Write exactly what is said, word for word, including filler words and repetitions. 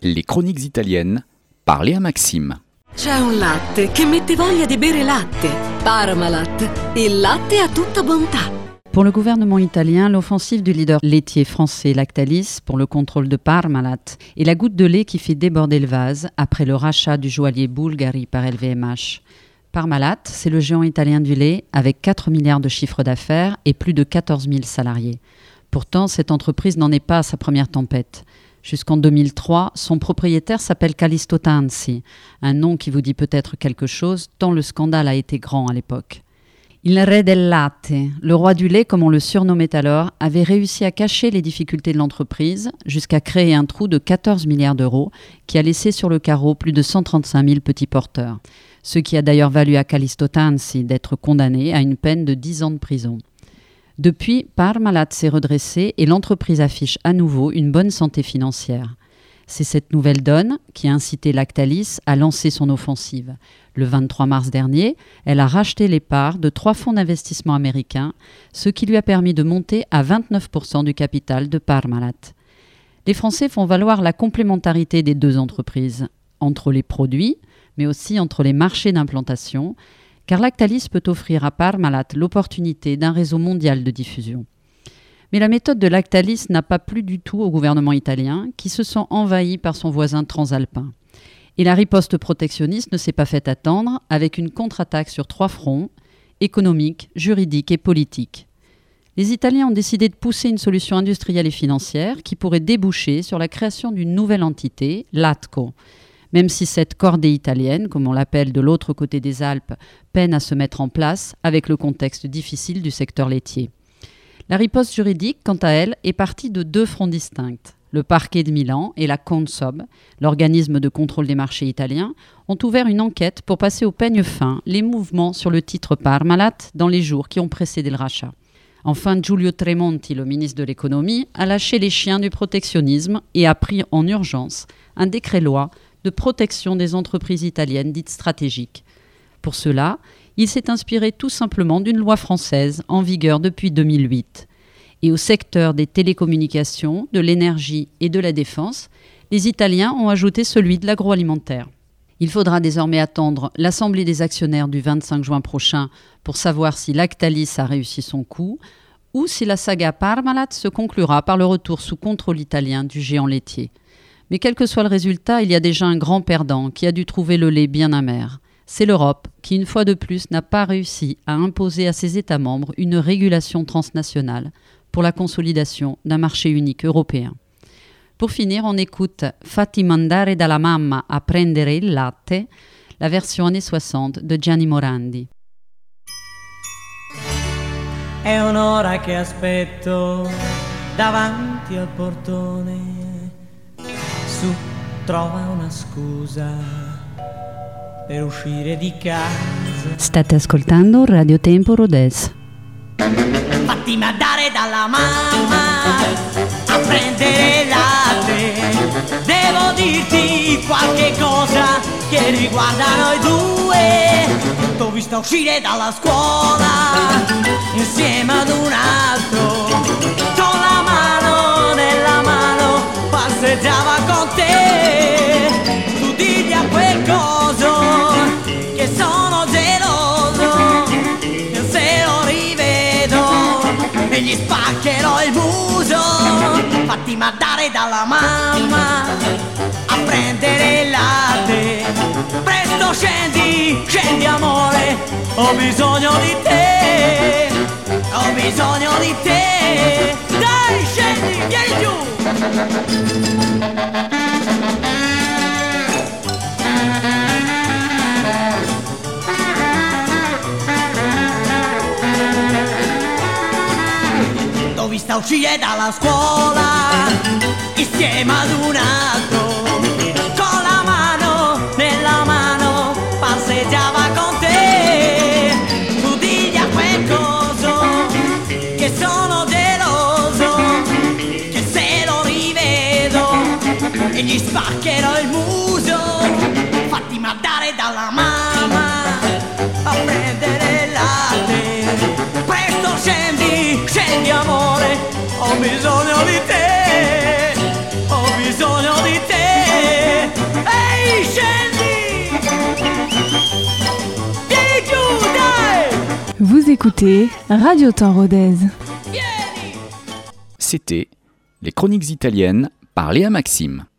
Les chroniques italiennes par Léa Maxime. C'è un latte che mette voglia di bere latte. Parmalat, il latte a tutta bontà. Pour le gouvernement italien, l'offensive du leader laitier français Lactalis pour le contrôle de Parmalat est la goutte de lait qui fait déborder le vase après le rachat du joaillier Bulgari par L V M H. Parmalat, c'est le géant italien du lait avec quatre milliards de chiffre d'affaires et plus de quatorze mille salariés. Pourtant, cette entreprise n'en est pas à sa première tempête. Jusqu'en deux mille trois, son propriétaire s'appelle Callisto Tanzi, un nom qui vous dit peut-être quelque chose tant le scandale a été grand à l'époque. Il re del latte, le roi du lait comme on le surnommait alors, avait réussi à cacher les difficultés de l'entreprise jusqu'à créer un trou de quatorze milliards d'euros qui a laissé sur le carreau plus de cent trente-cinq mille petits porteurs. Ce qui a d'ailleurs valu à Callisto Tanzi d'être condamné à une peine de dix ans de prison. Depuis, Parmalat s'est redressé et l'entreprise affiche à nouveau une bonne santé financière. C'est cette nouvelle donne qui a incité Lactalis à lancer son offensive. Le vingt-trois mars dernier, elle a racheté les parts de trois fonds d'investissement américains, ce qui lui a permis de monter à vingt-neuf pour cent du capital de Parmalat. Les Français font valoir la complémentarité des deux entreprises, entre les produits, mais aussi entre les marchés d'implantation, car Lactalis peut offrir à Parmalat l'opportunité d'un réseau mondial de diffusion. Mais la méthode de Lactalis n'a pas plu du tout au gouvernement italien, qui se sent envahi par son voisin transalpin. Et la riposte protectionniste ne s'est pas fait attendre, avec une contre-attaque sur trois fronts, économique, juridique et politique. Les Italiens ont décidé de pousser une solution industrielle et financière qui pourrait déboucher sur la création d'une nouvelle entité, l'Atco. Même si cette cordée italienne, comme on l'appelle de l'autre côté des Alpes, peine à se mettre en place avec le contexte difficile du secteur laitier. La riposte juridique, quant à elle, est partie de deux fronts distincts. Le parquet de Milan et la Consob, l'organisme de contrôle des marchés italiens, ont ouvert une enquête pour passer au peigne fin les mouvements sur le titre Parmalat dans les jours qui ont précédé le rachat. Enfin, Giulio Tremonti, le ministre de l'économie, a lâché les chiens du protectionnisme et a pris en urgence un décret-loi de protection des entreprises italiennes dites stratégiques. Pour cela, il s'est inspiré tout simplement d'une loi française en vigueur depuis deux mille huit. Et au secteur des télécommunications, de l'énergie et de la défense, les Italiens ont ajouté celui de l'agroalimentaire. Il faudra désormais attendre l'Assemblée des actionnaires du vingt-cinq juin prochain pour savoir si Lactalis a réussi son coup ou si la saga Parmalat se conclura par le retour sous contrôle italien du géant laitier. Mais quel que soit le résultat, il y a déjà un grand perdant qui a dû trouver le lait bien amer. C'est l'Europe qui, une fois de plus, n'a pas réussi à imposer à ses États membres une régulation transnationale pour la consolidation d'un marché unique européen. Pour finir, on écoute Fatti mandare dalla mamma a prendere il latte, la version années soixante de Gianni Morandi. È un'ora che aspetto davanti al portone. Su, trova una scusa per uscire di casa. State ascoltando Radio Tempo Rodez. Fatti mandare dalla mamma a prendere il latte. Devo dirti qualche cosa che riguarda noi due. T'ho vista uscire dalla scuola insieme ad un altro, con la mano nella mano passeggiava con te. Tu digli a quel coso che sono geloso, che se lo rivedo e gli spaccherò il muso. Fatti mandare dalla mamma a prendere il latte. Presto scendi, scendi amore, ho bisogno di te, ho bisogno di te. Dai scendi, vieni giù. L'ho vista uscire dalla scuola insieme ad un altro, con la mano nella mano passeggiava con te. Tu digli a quel coso che sono geloso, che se lo rivedo e gli spaccherò il muso. Fatti mandare dalla mamma a prendere il latte. Presto scendi, scendi amore, ho bisogno di te, ho bisogno di te. Vous écoutez Radio Temps Rodez. C'était Les Chroniques italiennes par Léa Maxime.